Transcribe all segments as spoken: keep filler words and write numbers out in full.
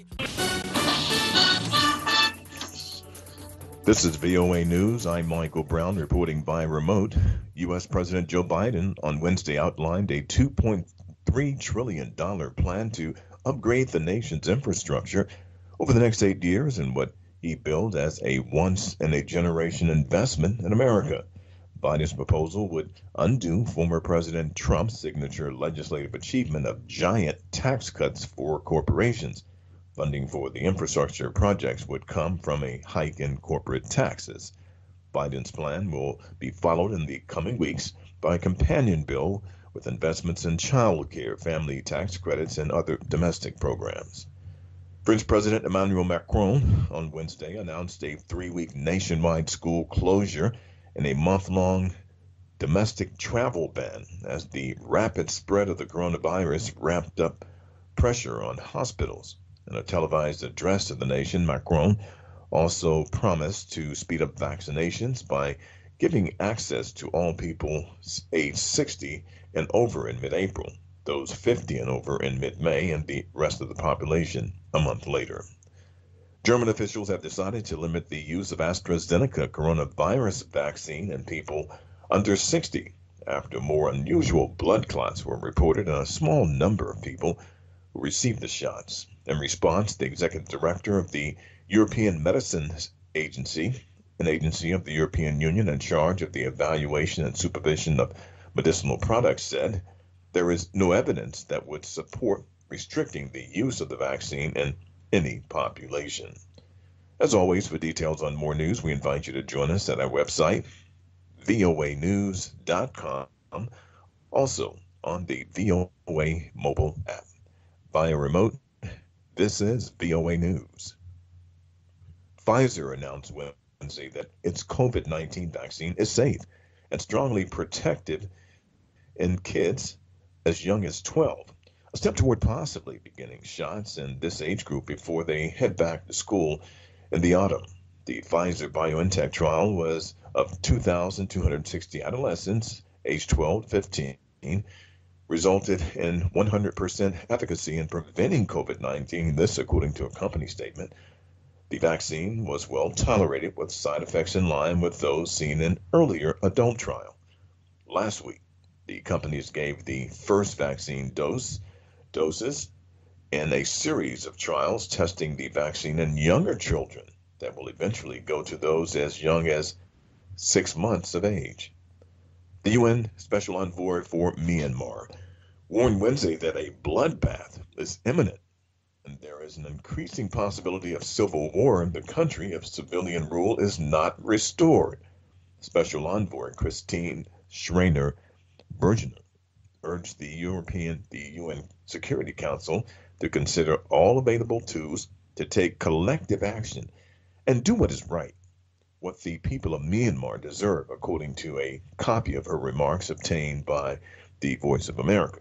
This is V O A News. I'm Michael Brown reporting by remote. U S. President Joe Biden on Wednesday outlined a two point three trillion dollars plan to upgrade the nation's infrastructure over the next eight years in what he billed as a once in a generation investment in America. Biden's proposal would undo former President Trump's signature legislative achievement of giant tax cuts for corporations. Funding for the infrastructure projects would come from a hike in corporate taxes. Biden's plan will be followed in the coming weeks by a companion bill with investments in child care, family tax credits, and other domestic programs. French President Emmanuel Macron on Wednesday announced a three week nationwide school closure and a month long domestic travel ban as the rapid spread of the coronavirus ramped up pressure on hospitals. In a televised address to the nation, Macron also promised to speed up vaccinations by giving access to all people age sixty and over in mid April, those fifty and over in mid May, and the rest of the population a month later. German officials have decided to limit the use of AstraZeneca coronavirus vaccine in people under sixty after more unusual blood clots were reported in a small number of people who received the shots. In response, the executive director of the European Medicines Agency, an agency of the European Union in charge of the evaluation and supervision of medicinal products, said there is no evidence that would support restricting the use of the vaccine in any population. As always, for details on more news, we invite you to join us at our website, V O A news dot com, also on the V O A mobile app. Via remote, this is V O A News. Pfizer announced Wednesday that its COVID nineteen vaccine is safe and strongly protective in kids as young as twelve, a step toward possibly beginning shots in this age group before they head back to school in the autumn. The Pfizer BioNTech trial was of two thousand two hundred sixty adolescents aged twelve to fifteen, resulted in one hundred percent efficacy in preventing COVID nineteen, this according to a company statement. The vaccine was well tolerated with side effects in line with those seen in earlier adult trial. Last week, the companies gave the first vaccine dose doses in a series of trials testing the vaccine in younger children that will eventually go to those as young as six months of age. The U N Special Envoy for Myanmar warned Wednesday that a bloodbath is imminent and there is an increasing possibility of civil war in the country if civilian rule is not restored. Special Envoy Christine Schraner Burgener urged the European, the U N Security Council to consider all available tools to take collective action and do what is right, what the people of Myanmar deserve, according to a copy of her remarks obtained by the Voice of America.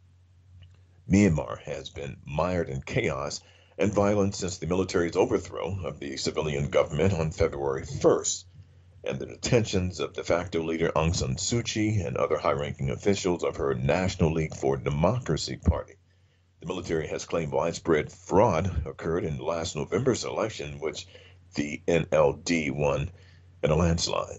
Myanmar has been mired in chaos and violence since the military's overthrow of the civilian government on February first, and the detentions of de facto leader Aung San Suu Kyi and other high-ranking officials of her National League for Democracy party. The military has claimed widespread fraud occurred in last November's election, which the N L D won in a landslide.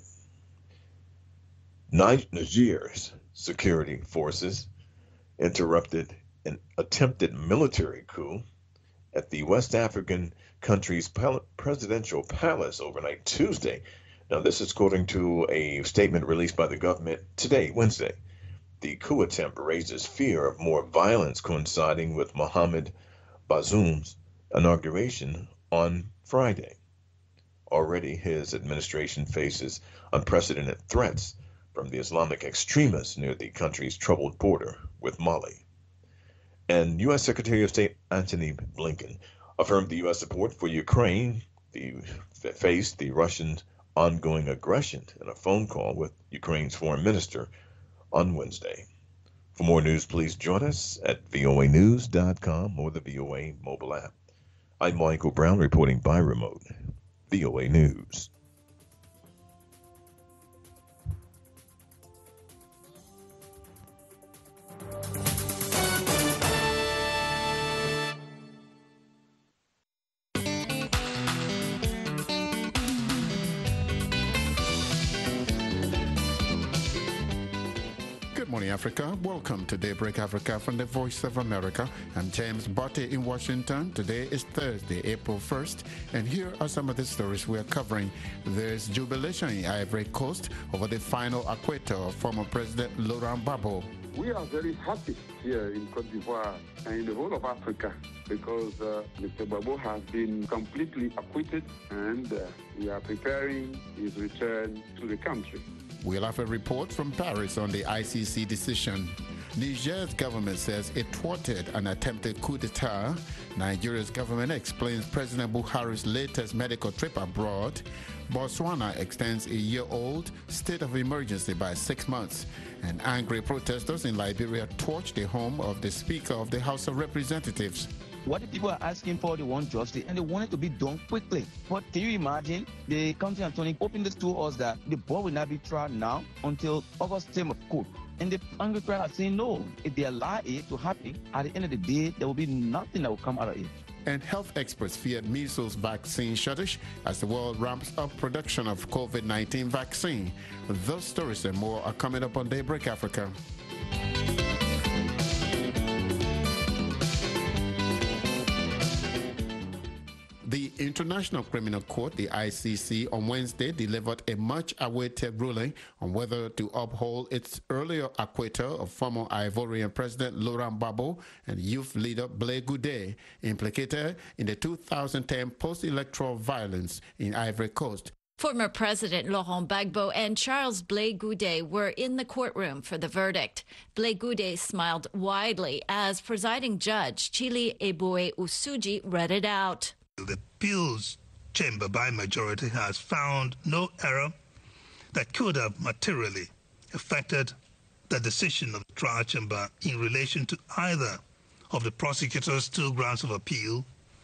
Niger's security forces interrupted an attempted military coup at the West African country's presidential palace overnight Tuesday. Now, this is according to a statement released by the government today, Wednesday. The coup attempt raises fear of more violence coinciding with Mohamed Bazoum's inauguration on Friday. Already, his administration faces unprecedented threats from the Islamic extremists near the country's troubled border with Mali. And U S. Secretary of State Antony Blinken affirmed the U S support for Ukraine the, faced the Russian ongoing aggression in a phone call with Ukraine's foreign minister on Wednesday. For more news, please join us at V O A news dot com or the V O A mobile app. I'm Michael Brown reporting by remote. V O A News. morning, Africa. Welcome to Daybreak Africa from the Voice of America. I'm James Botte in Washington. Today is Thursday, April first, and here are some of the stories we are covering. There's jubilation in Ivory Coast over the final acquittal of former President Laurent Gbagbo. We are very happy here in Cote d'Ivoire and in the whole of Africa because uh, Mister Gbagbo has been completely acquitted, and uh, we are preparing his return to the country. We'll have a report from Paris on the I C C decision. Niger's government says it thwarted an attempted coup d'etat. Nigeria's government explains President Buhari's latest medical trip abroad. Botswana extends a year-old state of emergency by six months. And angry protesters in Liberia torched the home of the Speaker of the House of Representatives. What the people are asking for, they want justice, and they want it to be done quickly. But can you imagine the county attorney opened this to us that the boy will not be tried now until August term of court? And the angry crowd are saying no. If they allow it to happen, at the end of the day, there will be nothing that will come out of it. And health experts fear measles vaccine shortage as the world ramps up production of COVID nineteen vaccine. Those stories and more are coming up on Daybreak Africa. The International Criminal Court, the I C C, on Wednesday delivered a much-awaited ruling on whether to uphold its earlier acquittal of former Ivorian President Laurent Gbagbo and youth leader Blé Goudé, implicated in the two thousand ten post-electoral violence in Ivory Coast. Former President Laurent Gbagbo and Charles Blé Goudé were in the courtroom for the verdict. Blé Goudé smiled widely as presiding judge Chili Eboe Usuji read it out. The appeals chamber by majority has found no error that could have materially affected the decision of the trial chamber in relation to either of the prosecutor's two grounds of appeal.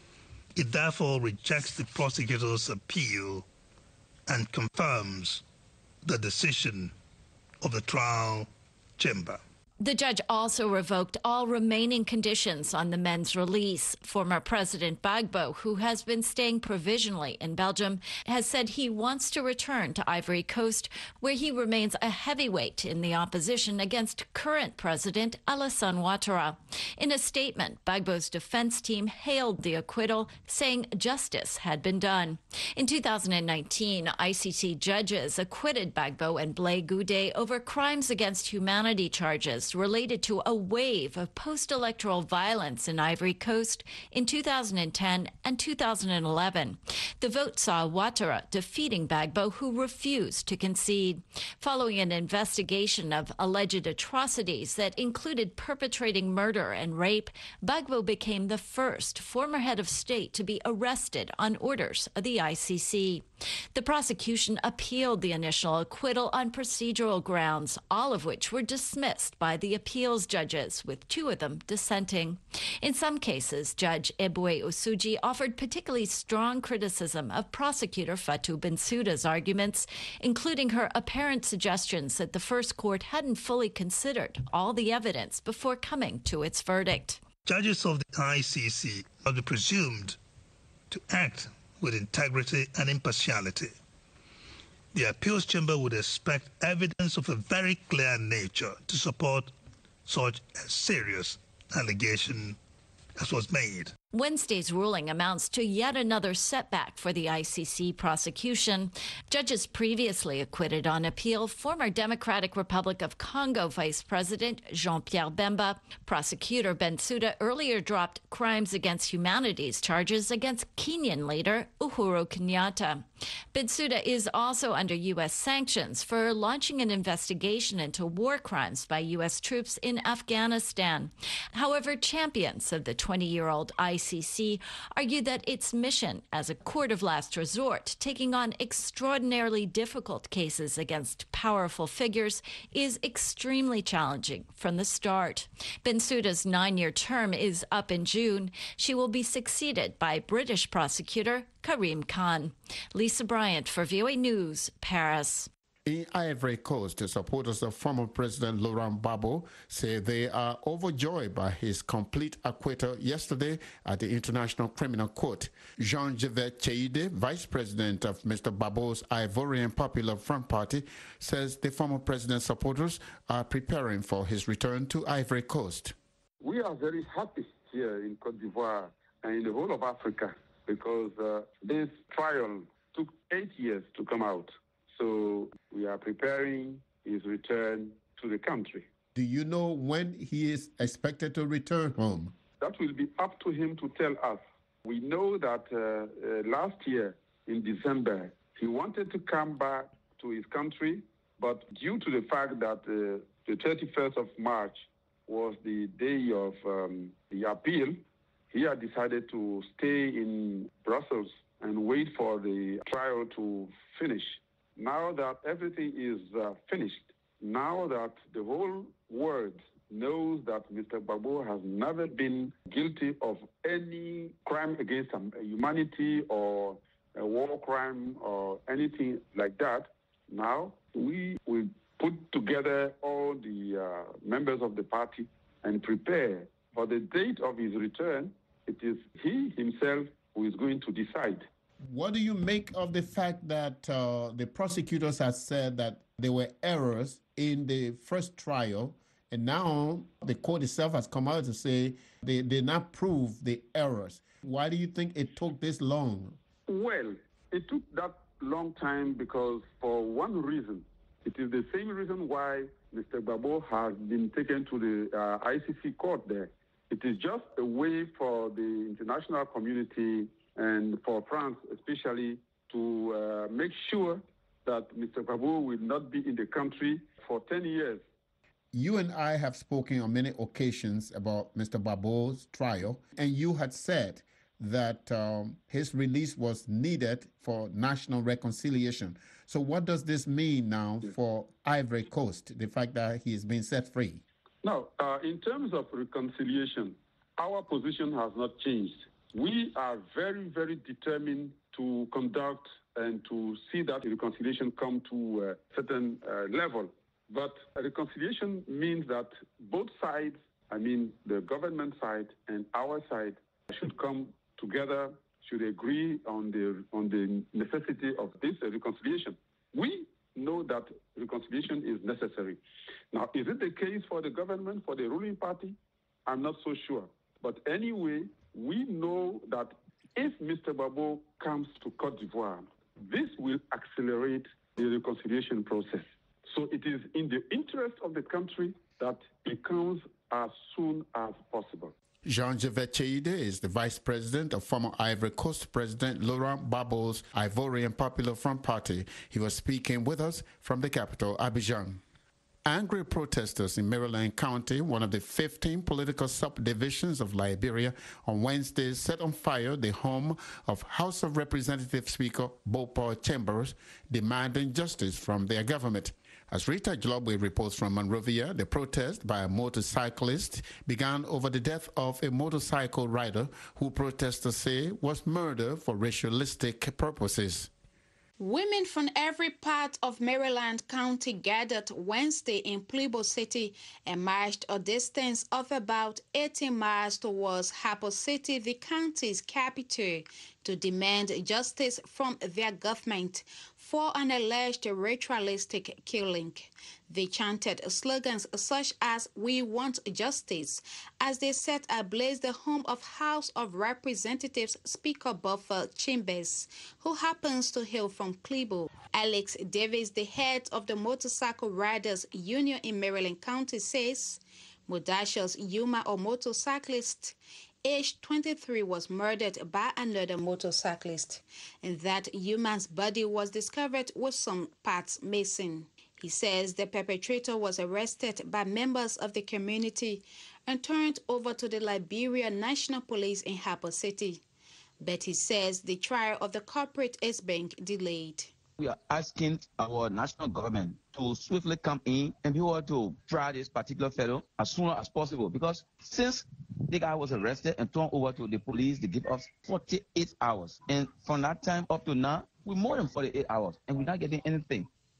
It therefore rejects the prosecutor's appeal and confirms the decision of the trial chamber. The judge also revoked all remaining conditions on the men's release. Former President Gbagbo, who has been staying provisionally in Belgium, has said he wants to return to Ivory Coast, where he remains a heavyweight in the opposition against current President Alassane Ouattara. In a statement, Gbagbo's defense team hailed the acquittal, saying justice had been done. In two thousand nineteen, I C C judges acquitted Gbagbo and Blé Goudé over crimes against humanity charges related to a wave of post-electoral violence in Ivory Coast in two thousand ten and two thousand eleven. The vote saw Ouattara defeating Gbagbo, who refused to concede. Following an investigation of alleged atrocities that included perpetrating murder and rape, Gbagbo became the first former head of state to be arrested on orders of the I C C. The prosecution appealed the initial acquittal on procedural grounds, all of which were dismissed by the appeals judges, with two of them dissenting. In some cases, Judge Eboe Usuji offered particularly strong criticism of prosecutor Fatou Bensouda's arguments, including her apparent suggestions that the first court hadn't fully considered all the evidence before coming to its verdict. Judges of the I C C are presumed to act with integrity and impartiality. The appeals chamber would expect evidence of a very clear nature to support such a serious allegation as was made. Wednesday's ruling amounts to yet another setback for the I C C prosecution. Judges previously acquitted on appeal former Democratic Republic of Congo Vice President Jean-Pierre Bemba. Prosecutor Bensouda earlier dropped crimes against humanities charges against Kenyan leader Uhuru Kenyatta. Bensouda is also under U S sanctions for launching an investigation into war crimes by U S troops in Afghanistan. However, champions of the twenty-year-old I C C argued that its mission as a court of last resort, taking on extraordinarily difficult cases against powerful figures, is extremely challenging from the start. Bensouda's nine-year term is up in June. She will be succeeded by British prosecutor Karim Khan. Lisa Bryant for V O A News, Paris. In Ivory Coast, the supporters of former President Laurent Gbagbo say they are overjoyed by his complete acquittal yesterday at the International Criminal Court. Jean-Yves Cheide, vice president of Mister Gbagbo's Ivorian Popular Front Party, says the former president's supporters are preparing for his return to Ivory Coast. We are very happy here in Côte d'Ivoire and in the whole of Africa because uh, this trial took eight years to come out. So we are preparing his return to the country. Do you know when he is expected to return home? That will be up to him to tell us. We know that uh, uh, last year in December, he wanted to come back to his country, but due to the fact that uh, the thirty-first of March was the day of um, the appeal, he had decided to stay in Brussels and wait for the trial to finish. Now that everything is uh, finished, now that the whole world knows that Mister Gbagbo has never been guilty of any crime against humanity or a war crime or anything like that, now we will put together all the uh, members of the party and prepare for the date of his return. It is he himself who is going to decide. What do you make of the fact that uh, the prosecutors have said that there were errors in the first trial, and now the court itself has come out to say they did not prove the errors? Why do you think it took this long? Well, it took that long time because for one reason, it is the same reason why Mister Gbagbo has been taken to the uh, I C C court there. It is just a way for the international community and for France especially to uh, make sure that Mister Gbagbo will not be in the country for ten years. You and I have spoken on many occasions about Mister Gbagbo's trial, and you had said that um, his release was needed for national reconciliation. So what does this mean now for Ivory Coast, the fact that he is being set free? Now, uh, in terms of reconciliation, our position has not changed. We are very, very determined to conduct and to see that reconciliation come to a certain uh, level. But reconciliation means that both sides, I mean the government side and our side, should come together, should agree on the on the necessity of this reconciliation. We know that reconciliation is necessary. Now, is it the case for the government, for the ruling party? I'm not so sure. But anyway, we know that if Mister Gbagbo comes to Côte d'Ivoire, this will accelerate the reconciliation process. So it is in the interest of the country that it comes as soon as possible. Jean-Yves Cheide is the vice president of former Ivory Coast President Laurent Gbagbo's Ivorian Popular Front Party. He was speaking with us from the capital, Abidjan. Angry protesters in Maryland County, one of the fifteen political subdivisions of Liberia, on Wednesday set on fire the home of House of Representatives Speaker Bopal Chambers, demanding justice from their government. As Rita Jalobwe reports from Monrovia, the protest by a motorcyclist began over the death of a motorcycle rider who protesters say was murdered for ritualistic purposes. Women from every part of Maryland County gathered Wednesday in Plebo City and marched a distance of about eighteen miles towards Harper City, the county's capital, to demand justice from their government for an alleged ritualistic killing. They chanted slogans such as "We want justice" as they set ablaze the home of House of Representatives Speaker Bopal Chambers, who happens to hail from Plebo. Alex Davis, the head of the Motorcycle Riders Union in Maryland County, says Modashos Yuma, a motorcyclist, aged twenty-three, was murdered by another motorcyclist, and that Yuma's body was discovered with some parts missing. He says the perpetrator was arrested by members of the community and turned over to the Liberia National Police in Harper City. But he says the trial of the culprit is being delayed. We are asking our national government to swiftly come in and be able to try this particular fellow as soon as possible, because since the guy was arrested and turned over to the police, they give us forty-eight hours. And from that time up to now, we're more than forty-eight hours and we're not getting anything.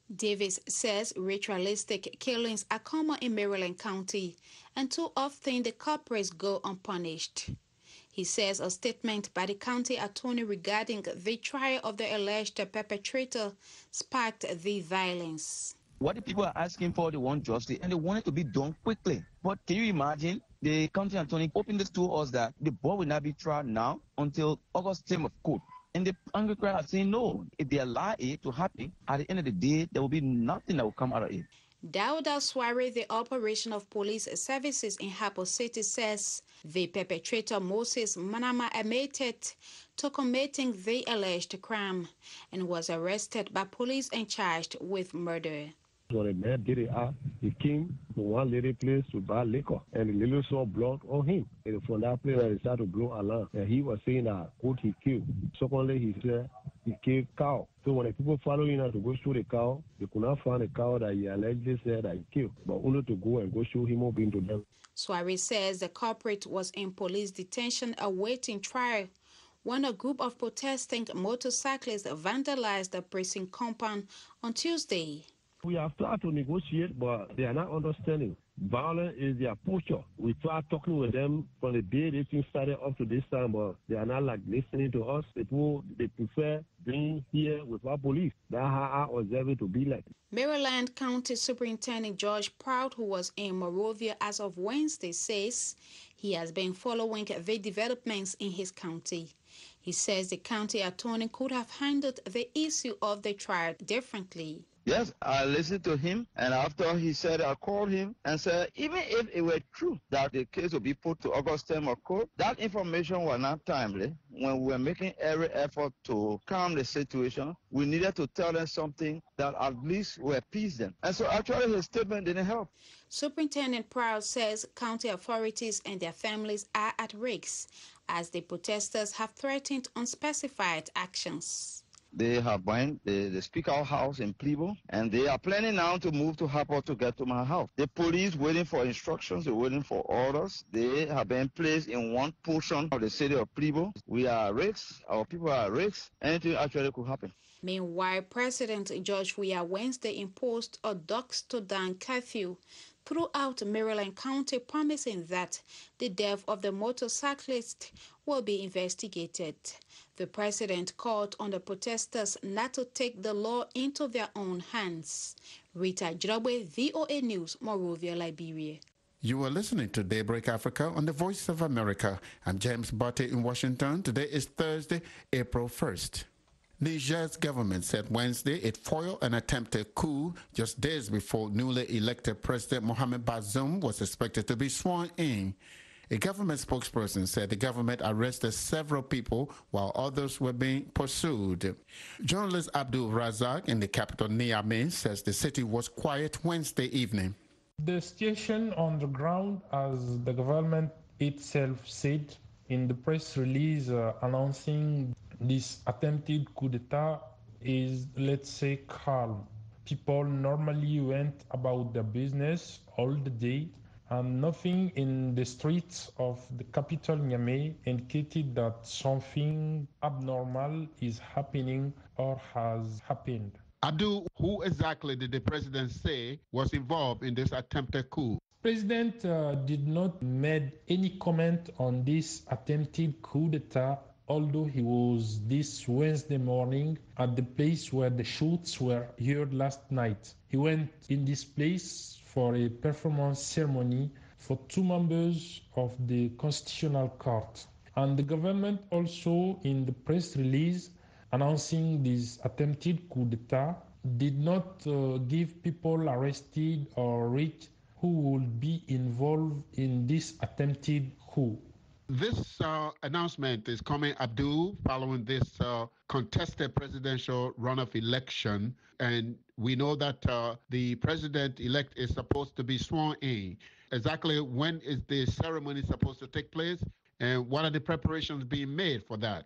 Davis says ritualistic killings are common in Maryland County, and too often the culprits go unpunished. He says a statement by the county attorney regarding the trial of the alleged perpetrator sparked the violence. What the people are asking for, they want justice, and they want it to be done quickly. But can you imagine the county attorney opened this to us that the boy will not be tried now until August term of court? And the angry crowd are saying no. If they allow it to happen, at the end of the day, there will be nothing that will come out of it. Dauda Sware, the Operation of Police Services in Harper City, says the perpetrator Moses Manama admitted to committing the alleged crime and was arrested by police and charged with murder. When a man did it out, he came to one lady place to buy liquor, and the lady saw blood on him. And from that place, he started to blow alarm. And he was saying that what he killed. Secondly, he said he killed cow. So when the people follow him to go show the cow, they could not find the cow that he allegedly said that he killed, but only to go and go show him up into them. Swari says the culprit was in police detention awaiting trial when a group of protesting motorcyclists vandalized the precinct compound on Tuesday. We have tried to negotiate, but they are not understanding. Violence is their posture. We tried talking with them from the day this thing started up to this time, but they are not like listening to us. People, they prefer being here with our police. That's how I observe it to be like. Maryland County Superintendent George Proud, who was in Monrovia as of Wednesday, says he has been following the developments in his county. He says the county attorney could have handled the issue of the trial differently. Yes, I listened to him, and after he said, I called him and said, even if it were true that the case would be put to August term of court, that information was not timely. When we were making every effort to calm the situation, we needed to tell them something that at least will appease them. And so actually his statement didn't help. Superintendent Proud says county authorities and their families are at risk as the protesters have threatened unspecified actions. They have buying the, the speaker house in Plebo, and they are planning now to move to Harper to get to my house. The police waiting for instructions, they're waiting for orders. They have been placed in one portion of the city of Plebo. We are at risk, our people are at risk, anything actually could happen. Meanwhile, President George Weah Wednesday imposed a dusk to dawn curfew throughout Maryland County, promising that the death of the motorcyclist will be investigated. The president called on the protesters not to take the law into their own hands. Rita Jirabwe, V O A News, Monrovia, Liberia. You are listening to Daybreak Africa on the Voice of America. I'm James Barty in Washington. Today is Thursday, April first. Niger's government said Wednesday it foiled an attempted coup just days before newly elected President Mohamed Bazoum was expected to be sworn in. A government spokesperson said the government arrested several people while others were being pursued. Journalist Abdul Razak in the capital Niamey says the city was quiet Wednesday evening. The situation on the ground, as the government itself said in the press release uh, announcing this attempted coup d'etat, is, let's say, calm. People normally went about their business all the day, and nothing in the streets of the capital Niamey indicated that something abnormal is happening or has happened. Abdul, who exactly did the president say was involved in this attempted coup? President uh, did not make any comment on this attempted coup d'etat, although he was this Wednesday morning at the place where the shoots were heard last night. He went in this place for a performance ceremony for two members of the Constitutional Court. And the government also, in the press release announcing this attempted coup d'etat, did not uh, give people arrested or rich who would be involved in this attempted coup. This uh, announcement is coming, Abdul, following this uh, contested presidential runoff election. And we know that uh, the president-elect is supposed to be sworn in. Exactly when is the ceremony supposed to take place? And what are the preparations being made for that?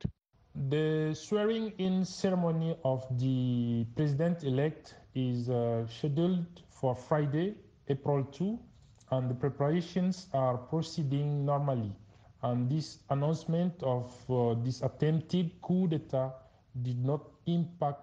The swearing-in ceremony of the president-elect is uh, scheduled for Friday, April second, and the preparations are proceeding normally. And this announcement of uh, this attempted coup d'etat did not impact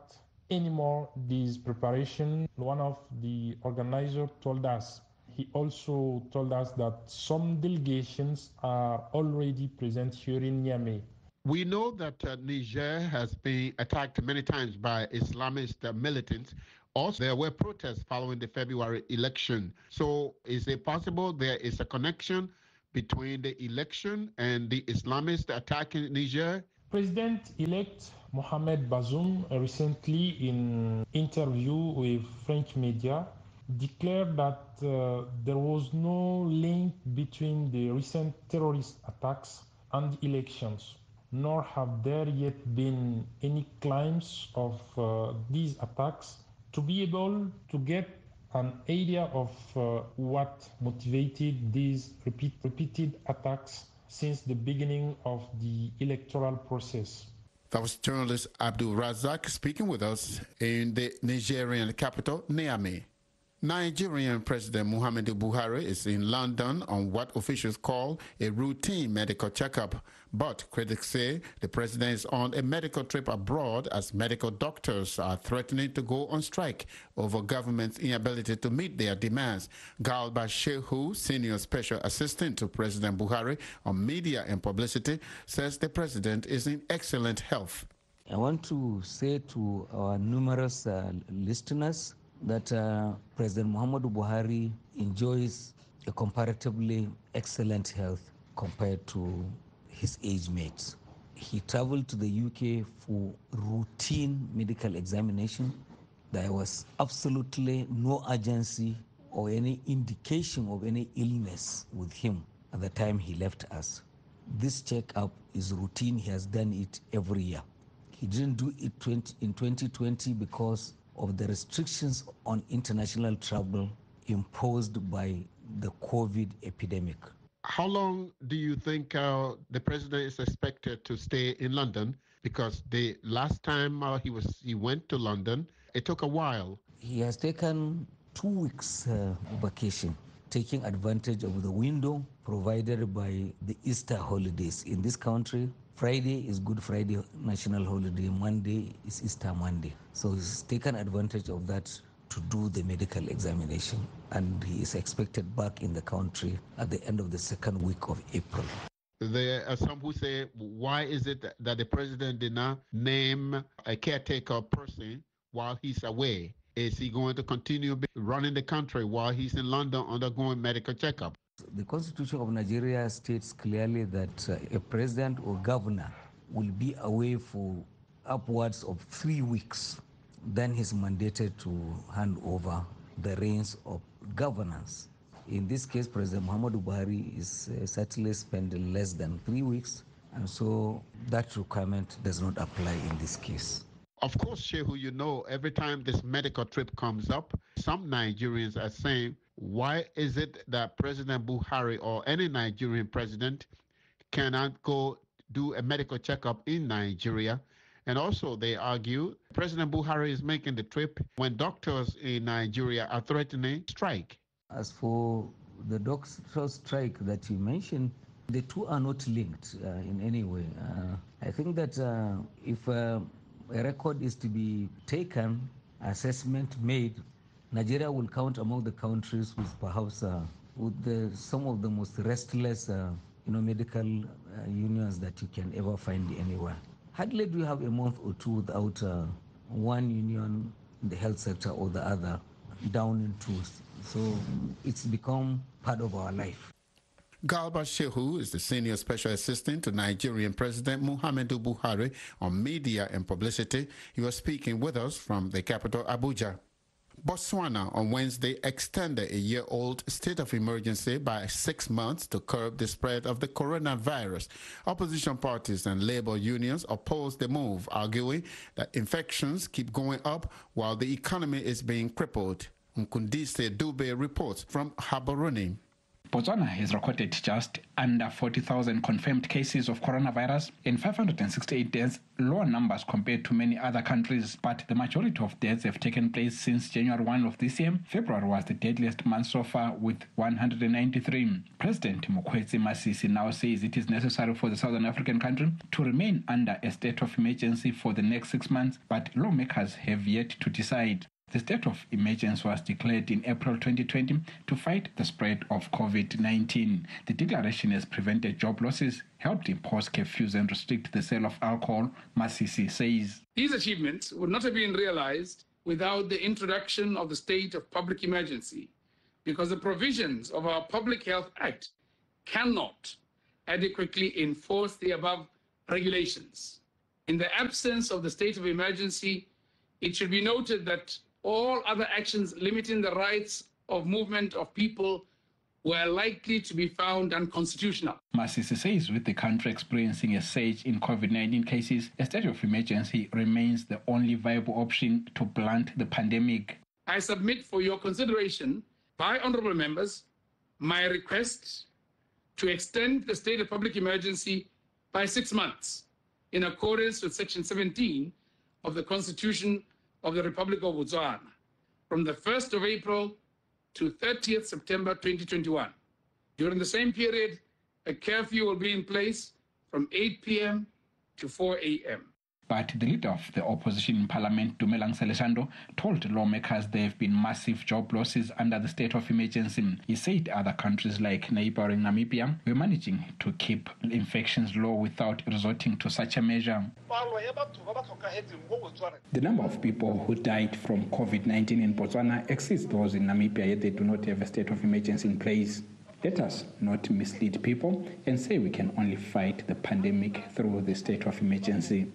anymore this preparation. One of the organizers told us, he also told us that some delegations are already present here in Niamey. We know that uh, Niger has been attacked many times by Islamist uh, militants. Also, there were protests following the February election. So is it possible there is a connection between the election and the Islamist attack in Niger? President-elect Mohamed Bazoum recently in interview with French media declared that uh, there was no link between the recent terrorist attacks and the elections, nor have there yet been any claims of uh, these attacks. To be able to get an idea of uh, what motivated these repeat, repeated attacks since the beginning of the electoral process. That was journalist Abdul Razak speaking with us in the Nigerian capital, Niamey. Nigerian President Muhammadu Buhari is in London on what officials call a routine medical checkup. But critics say the president is on a medical trip abroad as medical doctors are threatening to go on strike over government's inability to meet their demands. Galba Shehu, senior special assistant to President Buhari on media and publicity, says the president is in excellent health. I want to say to our numerous uh, listeners that uh, President Muhammadu Buhari enjoys a comparatively excellent health compared to his age mates. He traveled to the U K for routine medical examination. There was absolutely no urgency or any indication of any illness with him at the time he left us. This checkup is routine. He has done it every year. He didn't do it in twenty twenty because of the restrictions on international travel imposed by the COVID epidemic. How long do you think uh, the president is expected to stay in London? Because the last time uh, he was he went to London, it took a while. He has taken two weeks uh, vacation, taking advantage of the window provided by the Easter holidays in this country. Friday is Good Friday national holiday, Monday is Easter Monday. So he's taken advantage of that to do the medical examination, and he is expected back in the country at the end of the second week of April. There are some who say, why is it that the president did not name a caretaker person while he's away? Is he going to continue running the country while he's in London undergoing medical checkup? The Constitution of Nigeria states clearly that uh, a president or governor will be away for upwards of three weeks. Then he's mandated to hand over the reins of governance. In this case, President Muhammadu Buhari is uh, certainly spending less than three weeks, and so that requirement does not apply in this case. Of course, Shehu, you know, every time this medical trip comes up, some Nigerians are saying, why is it that President Buhari or any Nigerian president cannot go do a medical checkup in Nigeria? And also they argue President Buhari is making the trip when doctors in Nigeria are threatening strike. As for the doctors' strike that you mentioned, the two are not linked uh, in any way. Uh, I think that uh, if uh, a record is to be taken, assessment made, Nigeria will count among the countries with perhaps uh, with the, some of the most restless uh, you know, medical uh, unions that you can ever find anywhere. Hardly do you have a month or two without uh, one union in the health sector or the other down in tools. So it's become part of our life. Galba Shehu is the senior special assistant to Nigerian President Muhammadu Buhari on media and publicity. He was speaking with us from the capital, Abuja. Botswana on Wednesday extended a year-old state of emergency by six months to curb the spread of the coronavirus. Opposition parties and labor unions opposed the move, arguing that infections keep going up while the economy is being crippled. Nkundise Dube reports from Haboruni. Botswana has recorded just under forty thousand confirmed cases of coronavirus and five hundred sixty-eight deaths, lower numbers compared to many other countries, but the majority of deaths have taken place since January first of this year. February was the deadliest month so far with one hundred ninety-three. President Mokgweetsi Masisi now says it is necessary for the Southern African country to remain under a state of emergency for the next six months, but lawmakers have yet to decide. The state of emergency was declared in April twenty twenty to fight the spread of COVID nineteen. The declaration has prevented job losses, helped impose curfews and restrict the sale of alcohol, Masisi says. These achievements would not have been realized without the introduction of the state of public emergency, because the provisions of our Public Health Act cannot adequately enforce the above regulations. In the absence of the state of emergency, it should be noted that all other actions limiting the rights of movement of people were likely to be found unconstitutional. Masisi says with the country experiencing a surge in COVID nineteen cases, a state of emergency remains the only viable option to blunt the pandemic. I submit for your consideration, by honourable members, my request to extend the state of public emergency by six months in accordance with Section seventeen of the Constitution of the Republic of Botswana, from the first of April to thirtieth September twenty twenty-one. During the same period, a curfew will be in place from eight p.m. to four a.m. But the leader of the opposition in Parliament, Dumelang Seleshando, told lawmakers there have been massive job losses under the state of emergency. He said other countries like neighboring Namibia were managing to keep infections low without resorting to such a measure. The number of people who died from COVID nineteen in Botswana exceeds those in Namibia, yet they do not have a state of emergency in place. Let us not mislead people and say we can only fight the pandemic through the state of emergency.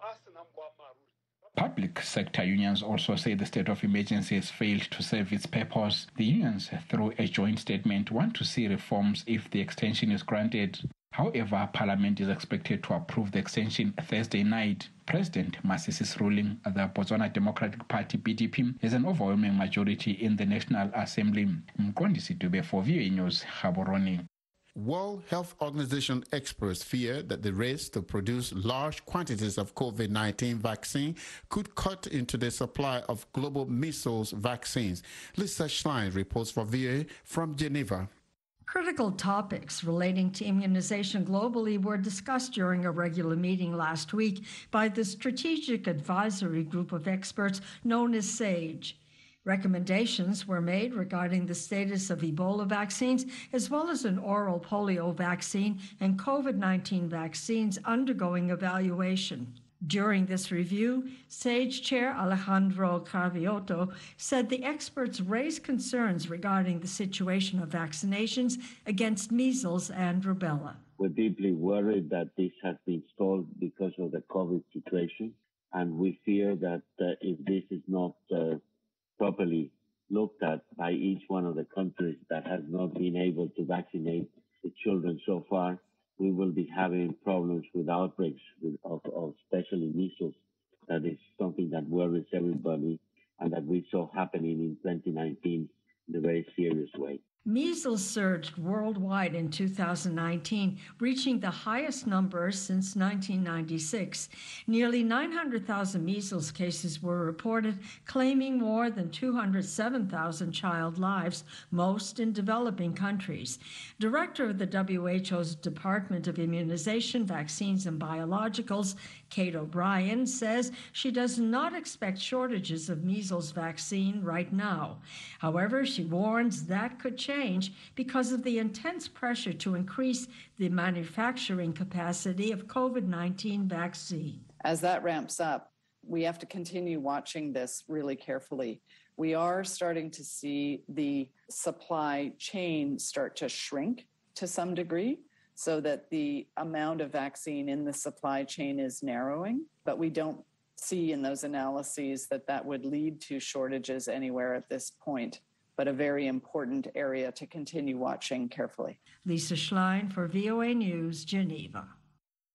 Public sector unions also say the state of emergency has failed to serve its purpose. The unions, through a joint statement, want to see reforms if the extension is granted. However, Parliament is expected to approve the extension Thursday night. President Masisi's ruling, the Botswana Democratic Party B D P, has an overwhelming majority in the National Assembly. Mkondisi Dube for V O A News, Gaborone. World Health Organization experts fear that the race to produce large quantities of COVID nineteen vaccine could cut into the supply of global measles vaccines. Lisa Schlein reports for V O A from Geneva. Critical topics relating to immunization globally were discussed during a regular meeting last week by the Strategic Advisory Group of Experts known as SAGE. Recommendations were made regarding the status of Ebola vaccines, as well as an oral polio vaccine and COVID nineteen vaccines undergoing evaluation. During this review, SAGE Chair Alejandro Cravioto said the experts raised concerns regarding the situation of vaccinations against measles and rubella. We're deeply worried that this has been stalled because of the COVID situation, and we fear that uh, if this is not uh, properly looked at by each one of the countries that has not been able to vaccinate the children so far, we will be having problems with outbreaks of, of especially measles. That is something that worries everybody and that we saw happening in twenty nineteen in a very serious way. Measles surged worldwide in two thousand nineteen, reaching the highest number since nineteen ninety-six. Nearly nine hundred thousand measles cases were reported, claiming more than two hundred seven thousand child lives, most in developing countries. Director of the W H O's Department of Immunization, Vaccines and Biologicals, Kate O'Brien, says she does not expect shortages of measles vaccine right now. However, she warns that could change because of the intense pressure to increase the manufacturing capacity of COVID nineteen vaccine. As that ramps up, we have to continue watching this really carefully. We are starting to see the supply chain start to shrink to some degree, so that the amount of vaccine in the supply chain is narrowing, but we don't see in those analyses that that would lead to shortages anywhere at this point, but a very important area to continue watching carefully. Lisa Schlein for V O A News, Geneva.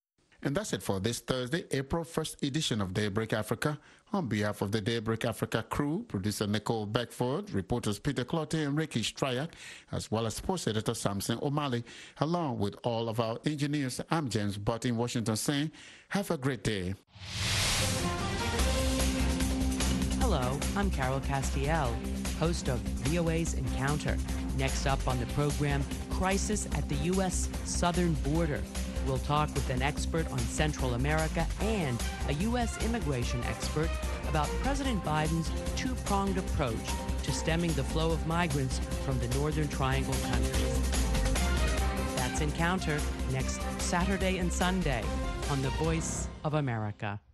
And that's it for this Thursday, April first edition of Daybreak Africa. On behalf of the Daybreak Africa crew, producer Nicole Beckford, reporters Peter Clotte and Ricky Stryak, as well as sports editor Samson O'Malley, along with all of our engineers, I'm James Butt in Washington saying, have a great day. Hello, I'm Carol Castiel, host of V O A's Encounter. Next up on the program, crisis at the U S southern border. We'll talk with an expert on Central America and a U S immigration expert about President Biden's two-pronged approach to stemming the flow of migrants from the Northern Triangle countries. That's Encounter next Saturday and Sunday on The Voice of America.